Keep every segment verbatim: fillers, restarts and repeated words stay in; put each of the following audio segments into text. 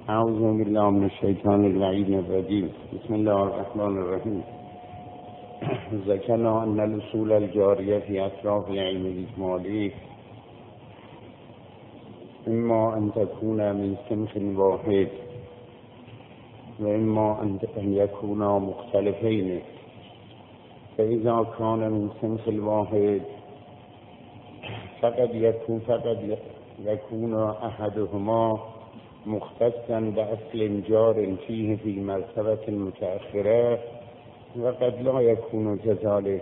اعوذ بالله من الشیطان اللعین الرجیم. بسم الله الرحمن الرحیم. ذکرنا ان الاصول الجاریه فی اطراف العلم الاجمالی اما ان تكون من صنف واحد و اما ان یکونا مختلفین، فاذا كان من صنف الواحد فقد يكون فقد يكون احدهما مختصا بأصل جار فيه في مرتبة المتأخرة وقد لا يكون كذلك.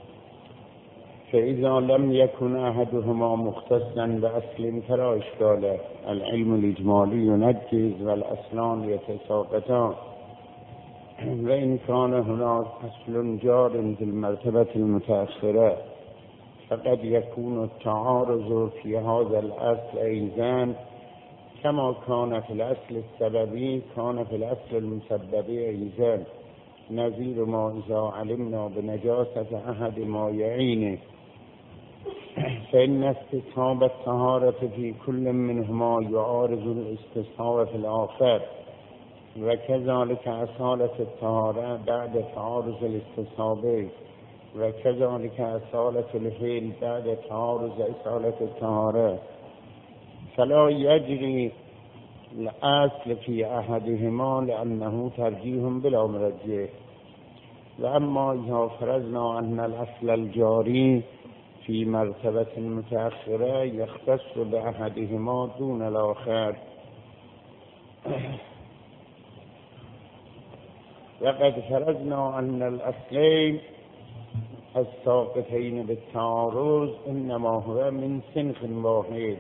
فإذا لم يكن أحدهما مختصا بأصل فلا إشكال، العلم الإجمالي ينجز والأصلان يتساقطان. وإن كان هناك أصل جار في المرتبة المتأخرة فقد يكون التعارض في هذا الأصل أيضا كما كان في الأصل السببي كان في الأصل المسببي أيضا، نظير ما إذا علمنا بنجاسة أحد ما يعينه فإن استصحاب الطهارة في كل منهما يعارض الاستصحاب في الآخر، وكذلك أصالة الطهارة بعد تعارض الاستصحابين، وكذلك أصالة الفعل بعد تعارض أصالة الطهارة، فلا يجري الأصل في أحدهما لأنه ترجيح بلا مرجح. وأما إذا فرضنا أن الأصل الجاري في مرتبة متأخرة يختص بأحدهما دون الآخر وقد فرضنا أن الأصلين الساقطين بالتعارض إنما هو من صنف واحد،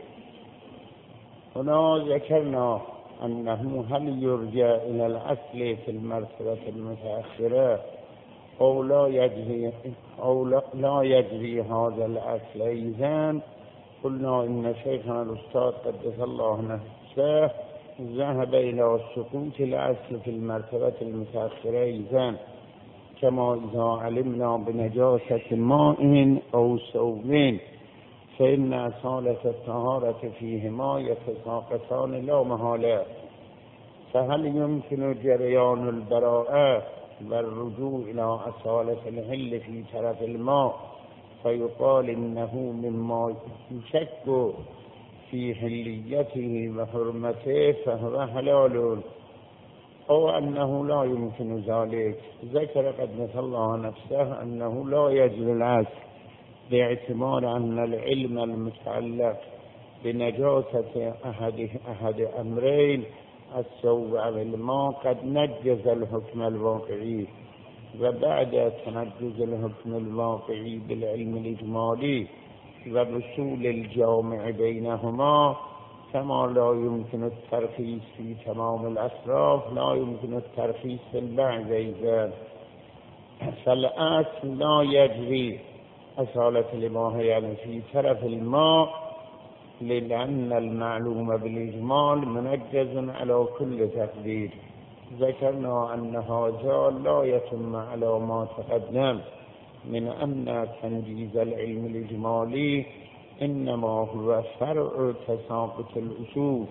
هنا ذكرنا أنه هل يرجع إلى الأصل في المرتبة المتأخرة أو لا يجري أو لا يجري هذا الأصل أيضا. قلنا إن شيخنا الأستاذ قدس الله نفسه ذهب إلى سقوط الأصل في المرتبة المتأخرة أيضا، كما إذا علمنا بنجاسة ماء أو ثوب فإن أصالة الطهارة فيهما يتساقطان لا محالة. فهل يمكن جريان البراءة والرجوع إلى أصالة الحل في طرف الماء فيقال إنه مما يشك في حليته وحرمته فهو حلال، أو أنه لا يمكن ذلك؟ ذكر قدس الله نفسه أنه لا يجري الأصل باعتبار أن العلم المتعلق بنجاسة أحد أحد أمرين الثوب أو الماء قد نجز الحكم الواقعي، وبعد تنجز الحكم الواقعي بالعلم الإجمالي وبصول الجامع بينهما كما لا يمكن الترخيص في تمام الأطراف لا يمكن الترخيص في البعض أيضا. فالأصل لا يجري أصالة الإباحة يعني في طرف الماء، لأن المعلوم بالإجمال منجز على كل تقدير. ذكرنا أن هذا لا يتم على ما تقدم من أن تنجيز العلم الإجمالي إنما هو فرع تساقط الأصول،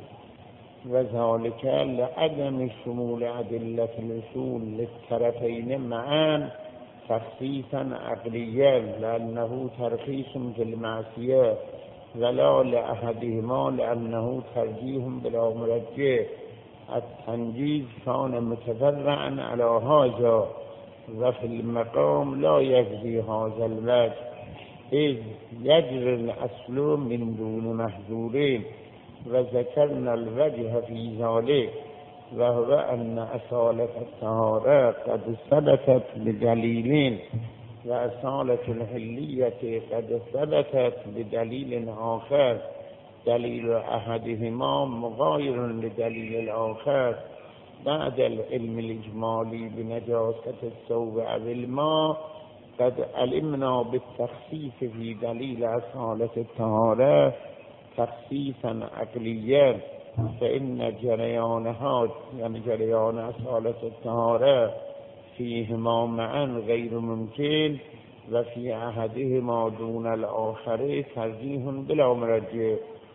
وذلك لعدم شمول أدلة الأصول للطرفين معا تخصيصا عقليا، لأنه ترخيص في المعصية، ولا لأحدهما لأنه ترجيح بلا مرجح. التنجيز كان متفرعا على هذا، وفي المقام لا يجري هذا الوجه إذ يجري الأصل من دون محظورين، وذكرنا الوجه في ذلك وهو أن أصالة الطهارة قد ثبتت بدليلين، وأصالة الحلية قد ثبتت بدليل آخر، دليل أحدهما مغاير لدليل الآخر. بعد العلم الإجمالي بنجاسة الثوب أو الماء قد علمنا بالتخصيص في دليل أصالة الطهارة تخصيصا عقليا، فإن جريانها يعني جريان أصالة الطهارة فيهما معا غير ممكن، وفي أحدهما دون الآخر ترجيح بلا مرجح.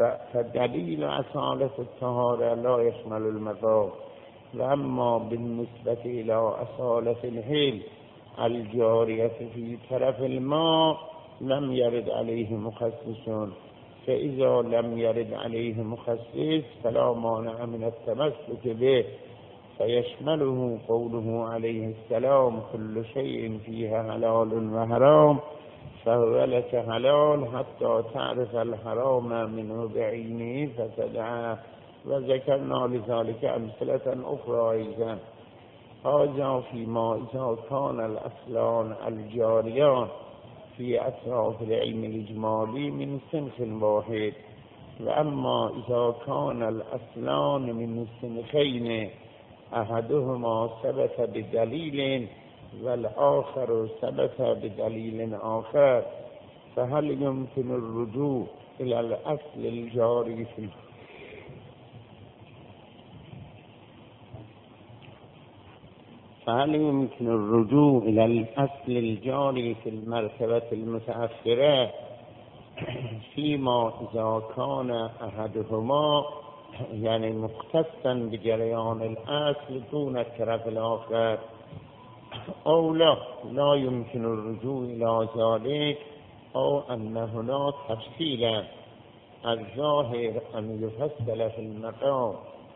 فدلیل اصالة الطهارة لا يشمل المذاق، وأما بالنسبة إلى أصالة الحيل الجارية في طرف الماء لم يرد عليه مخصص، فإذا لم يرد عليه مخصص فلا مانع من التمسك به، فيشمله قوله عليه السلام كل شيء فيها حلال وحرام فهو لك حلال حتى تعرف الحرام منه بعينه فتدعه، وذكرنا لذلك أمثلة أخرى أيضا. هذا فيما إذا كان الأصلان الجاريان في أطراف العلم الإجمالي من صنف واحد، وأما إذا كان الأصلان من صنفين أحدهما ثبت بدليل والآخر ثبت بدليل آخر، فهل يمكن الرجوع إلى الأصل الجاري في فهل يمكن الرجوع إلى الأصل الجاري في المرتبة المتأخرة فيما إذا كان أحدهما يعني مختصا بجريان الأصل دون الطرف الآخر، أو لا لا يمكن الرجوع إلى ذلك، أو أن هناك تفصيلا الظاهر أن يفصل في المقام،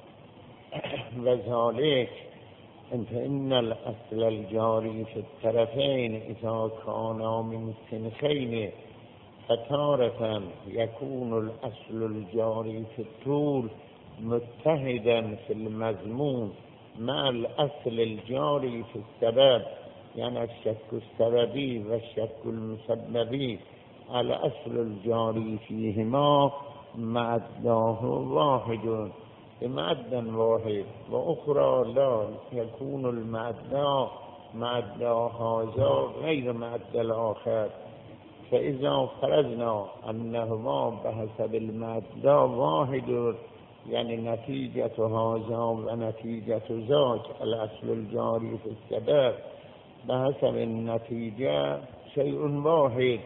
وذلك إن الأصل الجاري في الطرفين إذا كانا من صنفين فتارة يكون الأصل الجاري في الطول متحدا في المضمون مع الأصل الجاري في السبب، يعني الشك السببي والشك المسببي، الأصل الجاري فيهما ماداه واحد بمادة واحد، وأخرى لا يكون المادة مادة هذا غير مادة الآخر، فإذا فرضنا أنهما بحسب المادة واحد يعني نتيجة هذا ونتيجة ذاك الأصل الجاري في السبب بحسب النتيجة شيء واحد،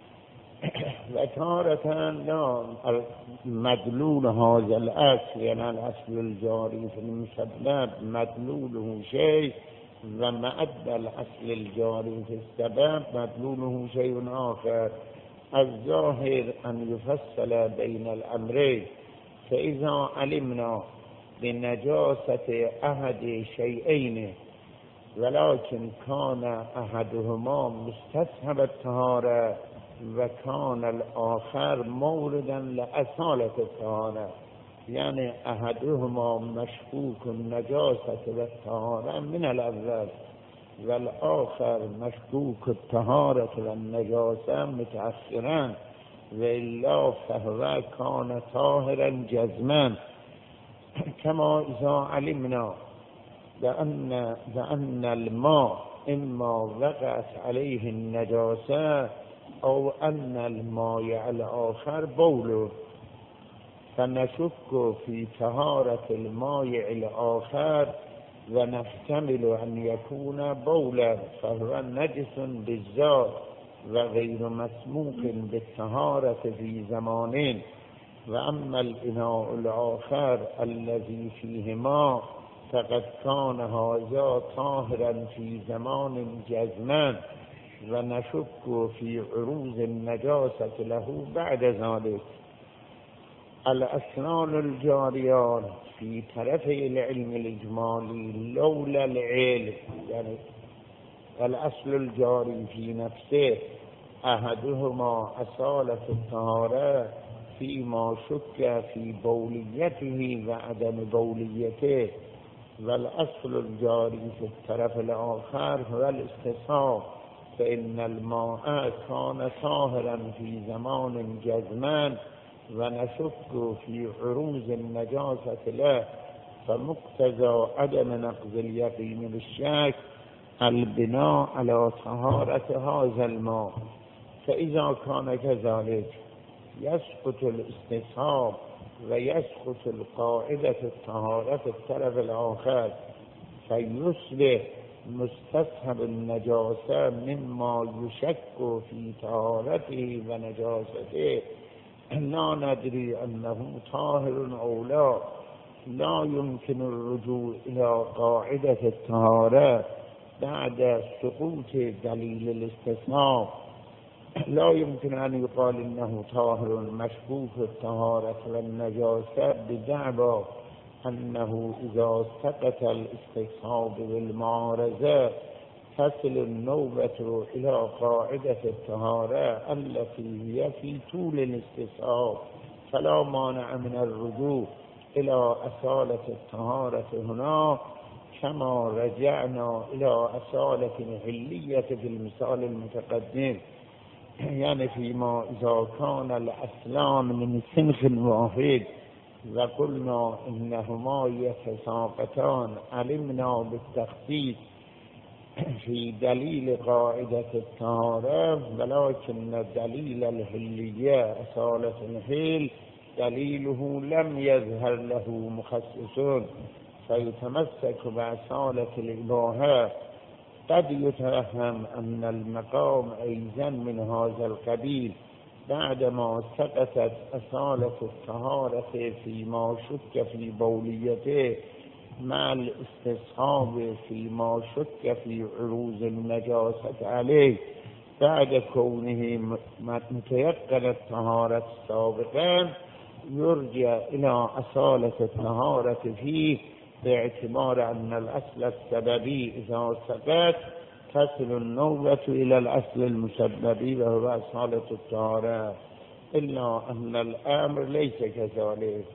وتارة لا مدلول هذا الأصل يعني الأصل الجاري في المسبب مدلوله شيء، ومعدل الأصل الجاري في السبب مدلوله شيء آخر. الظاهر أن يفصل بين الأمرين، فإذا علمنا بنجاسة أحد شيئين ولكن كان أحدهما مستصحب الطهارة وكان الآخر موردا لأصالة الطهارة، يعني أحدهما مشكوك النجاسة والطهارة من الأول والآخر مشكوك الطهارة والنجاسة متأخرا، وإلا فهو كان طاهرا جزما، كما إذا علمنا بأن, بأن الماء إما وقعت عليه النجاسة أو أن الماء الآخر بوله، فنشك في طهارة الماء الآخر ونحتمل أن يكون بولا فهو نجس بالذات وغير مسموق بالطهارة في زمانين، وأما الإناء الآخر الذي فيه ماء فقد كان هذا طاهرا في زمان جزما، ونشك في عروض النجاسة له بعد ذلك. الأصلان الجاريان في طرفي العلم الإجمالي لولا العلم يعني الأصل الجاري في نفسه أحدهما أصالة الطهارة فيما شك في بوليته وعدم بوليته، والأصل الجاري في الطرف الآخر هو الاستصحاب، فإن الماء كان طاهرا في زمان جزما ونشك في عروض النجاسة له، فمقتضى عدم نقض اليقين بالشك البناء على طهارة هذا الماء، فإذا كان كذلك يسقط الاستصحاب ويسقط القاعدة الطهارة في الطرف الآخر، فيصبح مستصحب النجاسة مما يشك في طهارته ونجاسته لا ندري أنه طاهر أو لا، لا يمكن الرجوع إلى قاعدة الطهارة بعد سقوط دليل الاستثناء. لا يمكن أن يقال إنه طاهر مشبوه الطهارة والنجاسة بدعوى أنه إذا سقط الاستصحاب بالمعارضة تصل النوبة إلى قاعدة الطهارة التي هي في طول الاستصحاب، فلا مانع من الرجوع إلى أصالة الطهارة هنا كما رجعنا إلى أصالة الحلية في المثال المتقدم. يعني فيما إذا كان الأصلان من صنف واحد وقلنا إنهما يتساقطان، علمنا بالتخصيص في دليل قاعدة الطهارة، ولكن دليل الحلية أصالة الحل دليله لم يظهر له مخصصون، فيتمسك بأصالة الإباحة. قد يتوهم أن المقام أيضا من هذا القبيل بعدما سقطت أصالة الطهارة فيما شك في بوليته مع الاستصحاب فيما شك في عروض النجاسة عليه، بعد كونه متيقن الطهارة سابقا يرجع إلى أصالة الطهارة فيه باعتبار أن الأصل السببي إذا سقط تصل النوبة إلى الأصل المسببي وهو أصالة الطهارة. إلا أن الأمر ليس كذلك،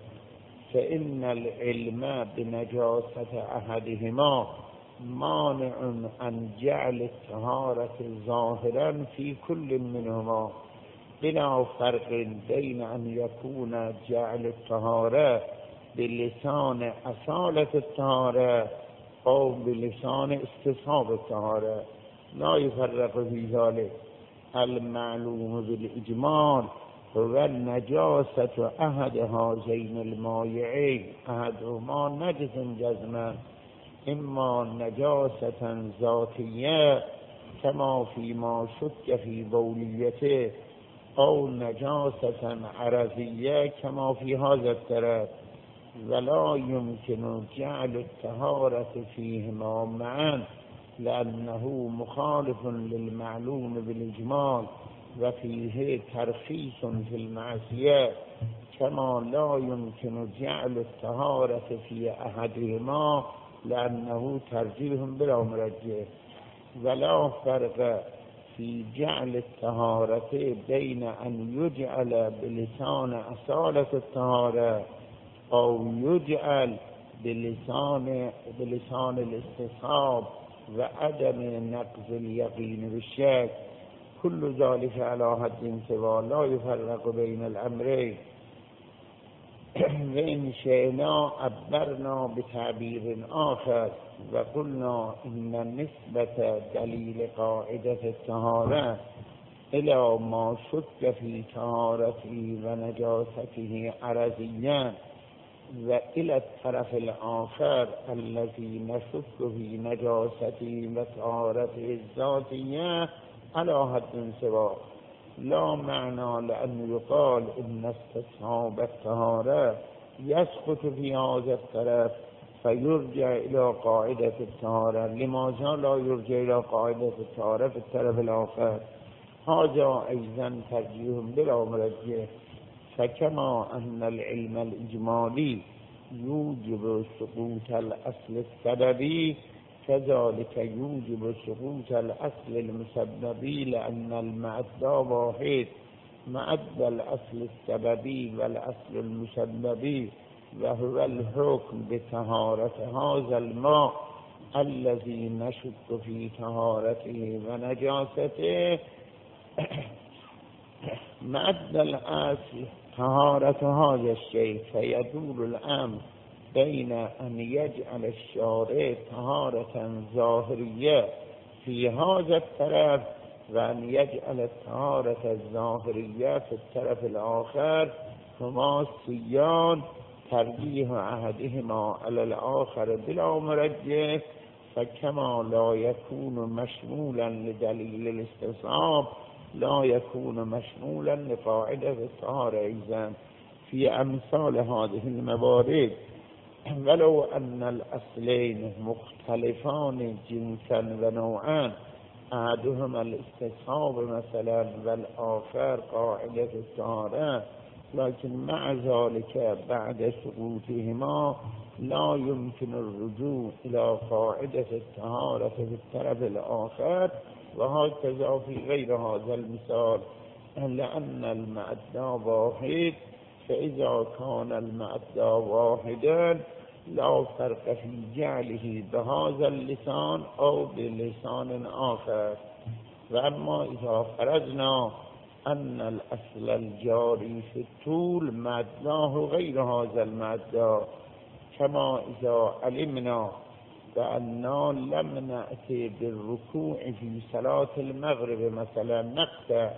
فإن العلم بنجاسة أحدهما مانع عن جعل الطهارة ظاهرا في كل منهما، بلا فرق بين أن يكون جعل الطهارة بلسان أصالة الطهارة أو بلسان استصحاب الطهارة، لا يفرق في ذلك. المعلوم بالإجمال هو النجاسة أحد هذين المائعين، أحدهما نجس جزما، إما نجاسة ذاتية كما فيما شك في بوليته، أو نجاسة عرضية كما في هذا الطرف، ولا يمكن جعل الطهارة فيهما معا لأنه مخالف للمعلوم بالإجمال وفيه ترخيص في المعصية، كما لا يمكن جعل الطهارة في أحدهما لأنه ترجيح بلا مرجح. ولا فرق في جعل الطهارة بين أن يجعل بلسان أصالة الطهارة أو يجعل بلسان بلسان الاستصحاب وعدم نقض اليقين بالشك، كل ذلك على حد سواء لا يفرق بين الأمرين. وإن شئنا عبرنا بتعبير آخر وقلنا إن نسبة دليل قاعدة الطهارة إلى ما شك في طهارته ونجاسته عرضيا، وإلى الطرف الآخر الذي نشك في نجاسته وطهارته الذاتية على حد سواء، لا معنى لأن يقال إن استصحاب الطهارة يسقط في هذا الطرف فيرجع إلى قاعدة الطهارة. لماذا لا يرجع إلى قاعدة الطهارة في الطرف الآخر؟ هذا أيضا ترجيح بلا مرجح. فكما أن العلم الإجمالي يوجب سقوط الأصل السببي، كذلك يوجب سقوط الأصل المسببي، لأن المعدة واحد، معد الأصل السببي والأصل المسببي، وهو الحكم بطهارة هذا الماء الذي نشك في طهارته ونجاسته. معد الأصل طهارة هذا الشيء، فيدور الأمر بين أن يجعل الشارع طهارة ظاهرية في هذا الطرف وأن يجعل الطهارة الظاهرية في الطرف الآخر، هما السيان ترجيح أحدهما على الآخر بلا مرجح. فكما لا يكون مشمولا لدليل الاستصحاب لا يكون مشمولا لقاعدة الطهارة أيضا في أمثال هذه الموارد، ولو أن الأصلين مختلفان جنسا ونوعا، أحدهما الاستصحاب مثلا والآخر قاعدة الطهارة، لكن مع ذلك بعد سقوطهما لا يمكن الرجوع إلى قاعدة الطهارة في الطرف الآخر، وهكذا في غير هذا المثال، لأن المعدى واحد، فإذا كان المعدى واحدا لا فرق في جعله بهذا اللسان أو بلسان آخر. وأما إذا فرضنا أن الأصل الجاري في الطول مداه غير هذا المدى، كما إذا علمنا بأننا لم نأتي بالركوع في صلاة المغرب مثلا، نقطع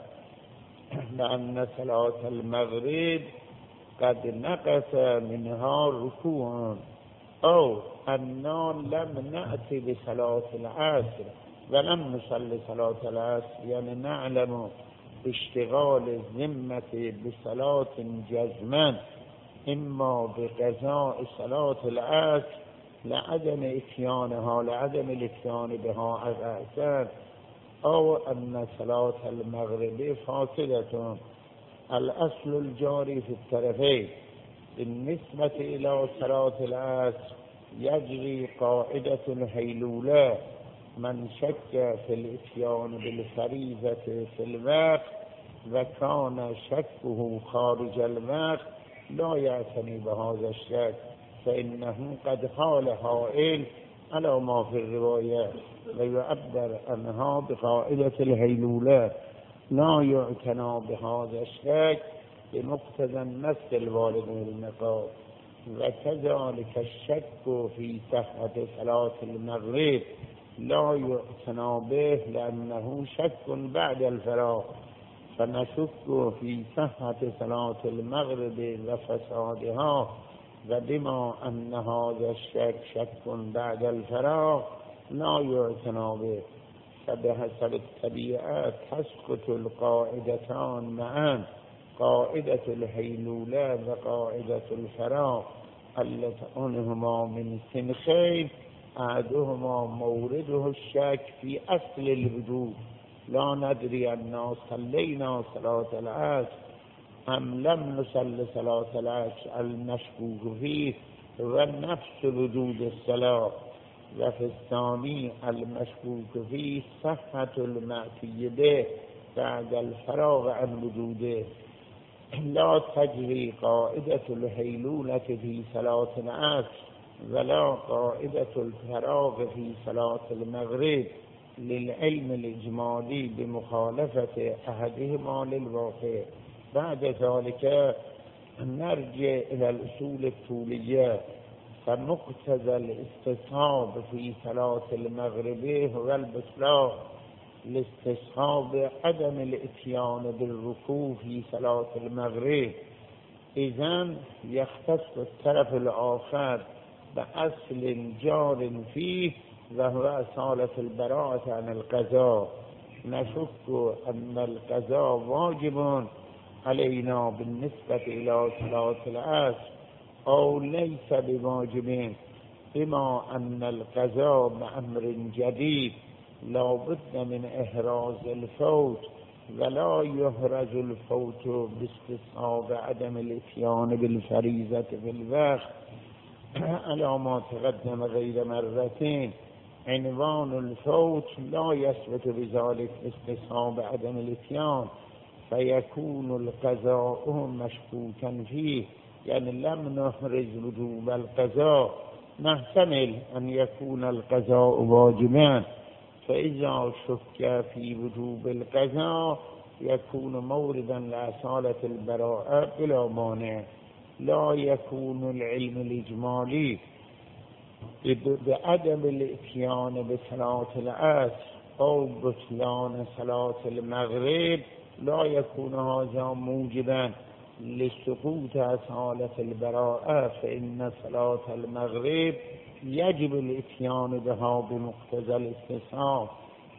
لأن صلاة المغرب قد نقص منها ركوع، أو أننا لم نأتي بصلاة العصر ولم نصلي صلاة العصر، يعني نعلم اشتغال الذمة بصلاة جزما إما بقضاء صلاة العصر لعدم إتيانها لعدم الإتيان بها أساسا، أو أن صلاة المغرب فاسدة. الأصل الجاري في الطرفين بالنسبة إلى صلاة العصر يجري قاعدة الهيلولة، من شك في الإتيان بالفريضة في الوقت وكان شكه خارج الوقت لا يعتني بهذا الشك، فإنه قد قال قائل على ما في الرواية، ويعبر عنها بقاعدة الهيلولة، لا يعتنى بهذا الشك بمقتضى النص الوارد بالمقام. وكذلك الشك في صحة صلاة المغرب لا يعتنى به لأنه شك بعد الفراغ، فنشك في صحة صلاة المغرب وفسادها، وبما أن هذا الشك شك بعد الفراغ لا يعتنى به، فبحسب الطبيعة تسقط القاعدتان معا، قاعدة الهيلولة وقاعدة الفراغ، اللتان من سنخين، أحدهما مورده الشك في أصل الوجود، لا ندري أننا صلينا صلاة العصر أم لم نصل صلاة العصر، المشكوك فيه ونفس وجود الصلاة، وفي الثاني المشكوك فيه صحة المأتي به بعد الفراغ عن وجوده. لا تجري قاعدة الهيلولة في صلاة العصر ولا قاعدة الفراغ في صلاة المغرب للعلم الإجمالي بمخالفة أحدهما للواقع. بعد ذلك نرجع إلى الأصول الطولية، فمقتضى الاستصحاب في صلاة المغرب هو البطلان، الاستصحاب عدم الاتيان بالركوع في صلاة المغرب، إذن يختص الطرف الآخر بأصل جار فيه وهو أصالة البراءة عن القضاء. نشك أن القضاء واجب علينا بالنسبة إلى صلاة العصر أو ليس بواجب، بما أن القضاء بأمر جديد لا بد من إحراز الفوت، ولا يحرز الفوت باستصحاب عدم الاتيان بالفريضة في الوقت، على ما تقدم غير مرتين. عنوان الفوت لا يثبت بذلك استصحاب عدم الاتيان، فيكون القضاء مشكوكا فيه، يعني لم نحرز وجوب القضاء، نحتمل أن يكون القضاء واجبا، فإذا شك في وجوب القضاء يكون موردا لأصالة البراءة بلا مانع. لا يكون العلم الإجمالي بعدم الاتيان بصلاة العصر أو بطلان صلاة المغرب، لا يكون هذا موجبا لسقوط أصالة البراءة، فإن صلاة المغرب يجب الاتيان بها بمقتضى الاستصحاب،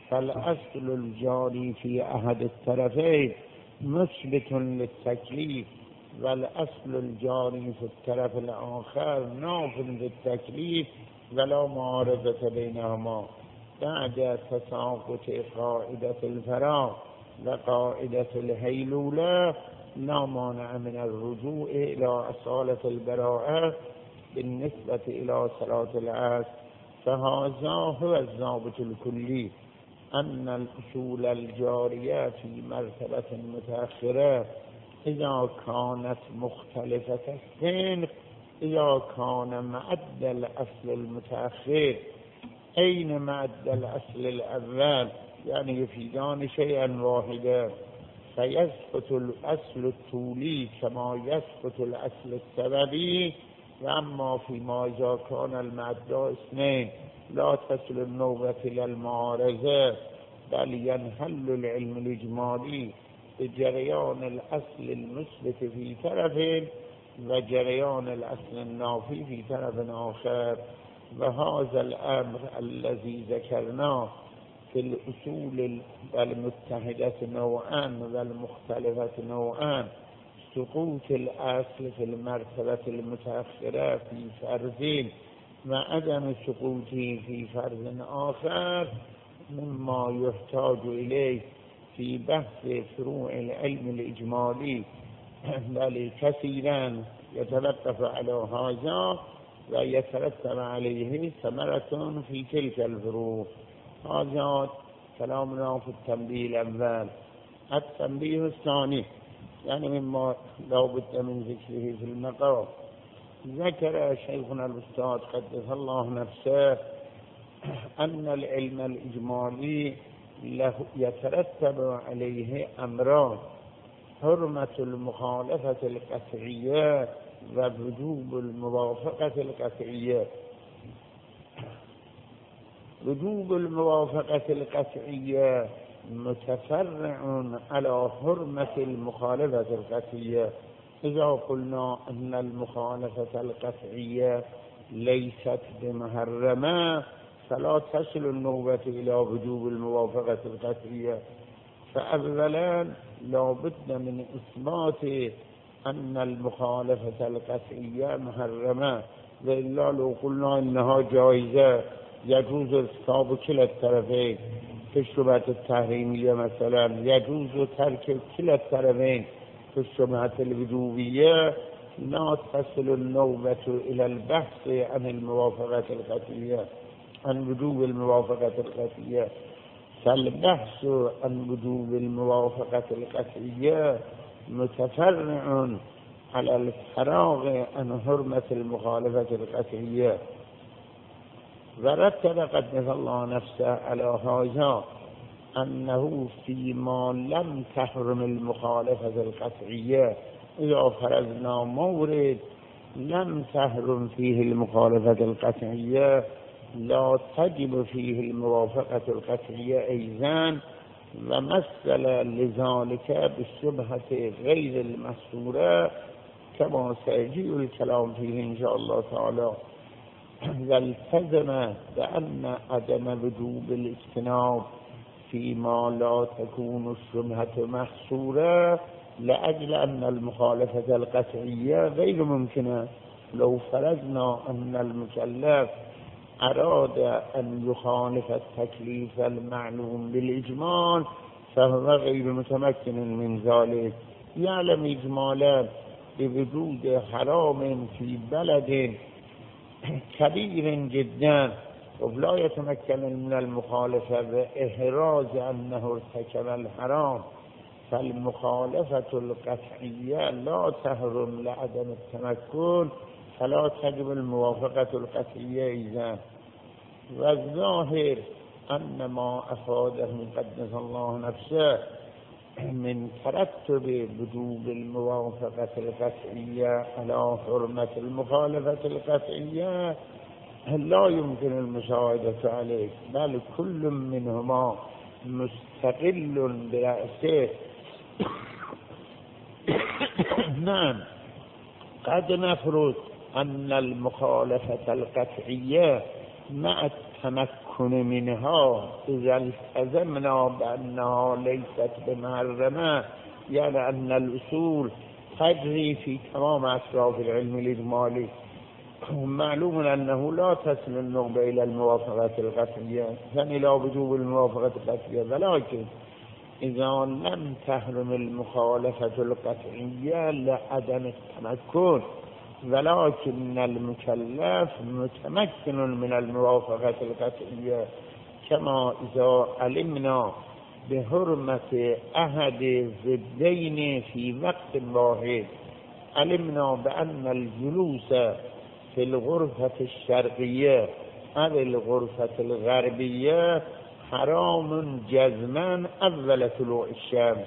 فالأصل الجاري في أحد الطرفين مثبت للتكليف والأصل الجاري في الطرف الآخر ناف للتكليف ولا معارضة بينهما بعد تساقط قاعدة الفراغ وقاعدة الهيلولة لا مانع من الرجوع إلى أصالة البراءة بالنسبة إلى صلاة العصر. فهذا هو الضابط الكلي، أن الأصول الجارية في مرتبة متأخرة إذا كانت مختلفة السن إذا كان معد الأصل المتأخر أين معد الأصل الأول يعني يفيدان شيئا واحدا، فيسقط الأصل الطولي كما يسقط الأصل السببي. وأما فيما إذا كان المعد اثنين لا تصل النوبة إلى المعارضة بل ينحل العلم الإجمالي بجريان الأصل المثبت في طرف وجريان الأصل النافي في طرف آخر. وهذا الأمر الذي ذكرناه في الأصول المتحدة نوعان والمختلفة نوعان، سقوط الأصل في المرتبة المتأخرة في فرض وعدم سقوطه في فرض آخر مما يحتاج إليه في بحث فروع العلم الإجمالي، بل كثيرا يتوقف على هذا ويترتب عليه ثمرة في تلك الفروع. هذا كلامنا في التنبيه الأول. التنبيه الثاني يعني مما لا بد من ذكره في المقام، ذكر شيخنا الأستاذ قدس الله نفسه أن العلم الإجمالي له يترتب عليه أمران: حرمة المخالفة القطعية ووجوب الموافقة القطعية. وجوب الموافقة القطعية متفرع على حرمة المخالفة القطعية. إذا قلنا أن المخالفة القطعية ليست بمحرمة فلا تصل النوبة إلى وجوب الموافقة القطعية. فأولا لا بد من إثبات أن المخالفة القطعية محرمة، وإلا لو قلنا إنها جائزة يجوز ارتكاب كلا الطرفين في الشبهة التحريمية مثلا، يجوز ترك كلا الطرفين في الشبهة الوجوبية، لا تصل النوبة إلى البحث عن الموافقة القطعية عن وجوب الموافقة القطعية. فالبحث عن وجوب الموافقة القطعية متفرع على الفراغ عن حرمة المخالفة القطعية. ورتب قدس الله نفسه على هذا أنه فيما لم تحرم المخالفة القطعية، إذا فرضنا مورد لم تحرم فيه المخالفة القطعية لا تجب فيه الموافقة القطعية أيضا، ومثل لذلك بالشبهة غير المحصورة كما سيجيء الكلام فيه إن شاء الله تعالى. والتزم بأن عدم وجوب الاجتناب فيما لا تكون الشبهة محصورة لأجل أن المخالفة القطعية غير ممكنة. لو فرضنا أن المكلف أراد أن يخالف التكليف المعلوم بالإجمال فهو غير متمكن من ذلك، يعلم إجمالا بوجود حرام في بلد كبير جدا ولا يتمكن من المخالفة بإحراز أنه ارتكب الحرام، فالمخالفة القطعية لا تحرم لعدم التمكن فلا تجب الموافقة القطعية إذا. والظاهر أن ما أفاده قدس الله نفسه من ترتب وجوب الموافقة القطعية على حرمة المخالفة القطعية لا يمكن المساعدة عليه، بل كل منهما مستقل برأسه. نعم، قد نفرض أن المخالفة القطعية مع التمكن منها إذا التزمنا بأنها ليست بمحرمة، يعني أن الأصول تجري في تمام أطراف العلم الإجمالي. معلوم أنه لا تصل النخبة إلى الموافقة القطعية، يعني لا وجوب الموافقة القطعية، ولكن إذا لم تحرم المخالفة القطعية لعدم التمكن، ولكن المكلف متمكن من الموافقة القطعية، كما إذا علمنا بحرمة أحد الضدين في وقت واحد، علمنا بأن الجلوس في الغرفة الشرقية أو الغرفة الغربية حرام جزما أول طلوع الشمس.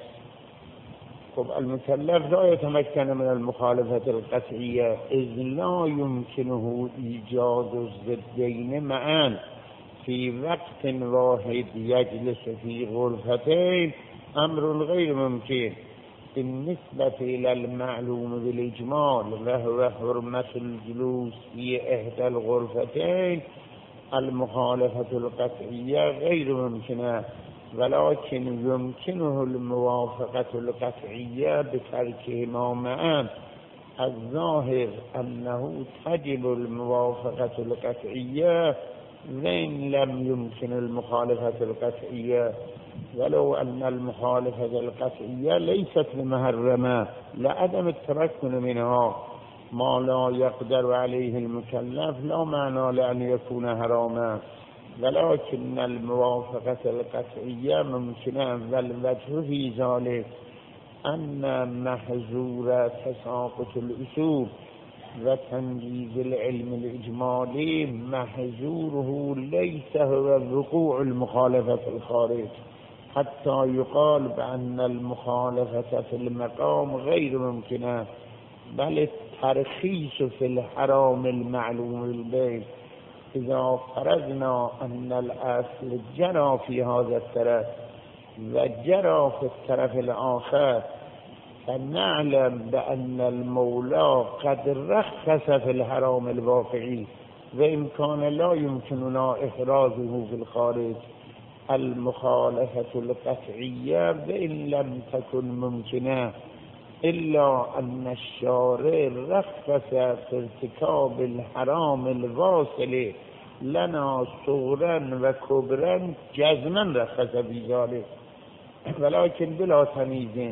خب المكلف لا يتمكن من المخالفة القطعية إذ لا يمكنه إيجاد الضدين معا في وقت واحد يجلس في غرفتين، أمر غير ممكن. بالنسبة إلى المعلوم بالإجمال وهو حرمة الجلوس في إحدى الغرفتين، المخالفة القطعية غير ممكنة، ولكن يمكنه الموافقة القطعية بتركهما معا. الظاهر أنه تجب الموافقة القطعية وإن لم يمكن المخالفة القطعية، ولو أن المخالفة القطعية ليست بمحرمة لعدم التمكن منها. ما لا يقدر عليه المكلف لا معنى لأن يكون حراما، ولكن الموافقة القطعية ممكنة، والوجه في ذلك أن محظور تساقط الأصول وتنجيز العلم الإجمالي محظوره ليس هو وقوع المخالفة في الخارج، حتى يقال بأن المخالفة في المقام غير ممكنة، بل الترخيص في الحرام المعلوم البيت. إذا فرضنا أن الأصل جرى في هذا الطرف وجرى في الطرف الآخر، فنعلم بأن المولى قد رخص في الحرام الواقعي، وإن كان لا يمكننا إخراجه في الخارج. المخالفة القطعية وإن لم تكن ممكنة، إلا أن الشارع رخص في ارتكاب الحرام الواصل لنا صغرا وكبرا، جزما رخص في ذلك، ولكن بلا تمييز.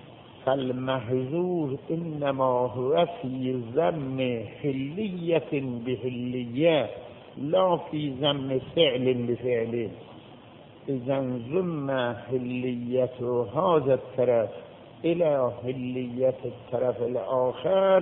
فالمحظور إنما هو في ذم حلية بحلية لا في ذم فعل بفعل. إذا ذم حلية هذا الطرف إلى حلية الطرف الآخر،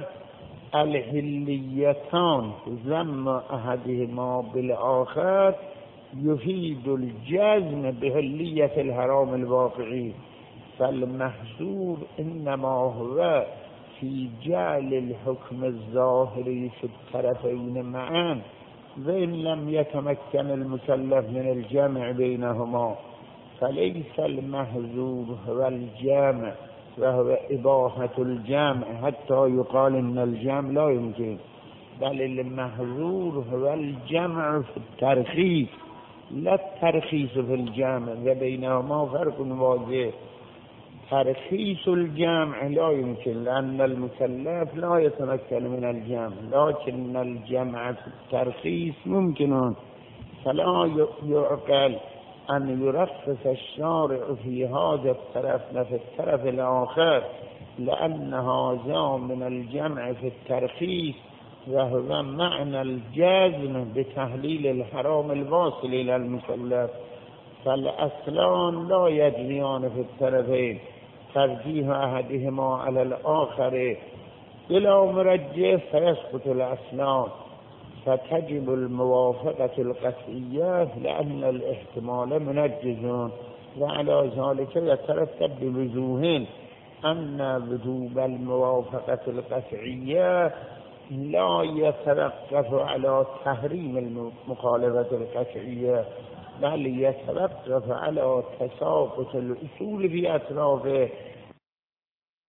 الحليتان ذم أحدهما بالآخر يفيد الجزم بحلية الحرام الواقعي. فالمحظور إنما هو في جعل الحكم الظاهري في الطرفين معا، وإن لم يتمكن المكلف من الجمع بينهما، فليس المحظور هو الجمع وهو إباحة الجمع حتى يقال إن الجمع لا يمكن، بل المحظور هو الجمع في الترخيص لا الترخيص في الجمع، وبينهما فرق واضح. ترخيص الجمع لا يمكن لأن المكلف لا يتمكن من الجمع، لكن الجمع في الترخيص ممكن، فلا يعقل أن يرخص الشارع في هذا الطرف وفي الطرف الآخر، لأن هذا من الجمع في الترخيص وهو معنى الجزم بتحليل الحرام الواصل إلى المكلف. فالأصلان لا يجريان في الطرفين، ترجيح أحدهما على الآخر بلا مرجح فيسقط الأصلان، فتجب الموافقة القطعية لأن الاحتمال منجز، وعلى ذلك يترتب بوجوه أن وجوب الموافقة القطعية لا يتوقف على تحريم المخالفة القطعية، بل يتوقف على تساقط الأصول في أطرافه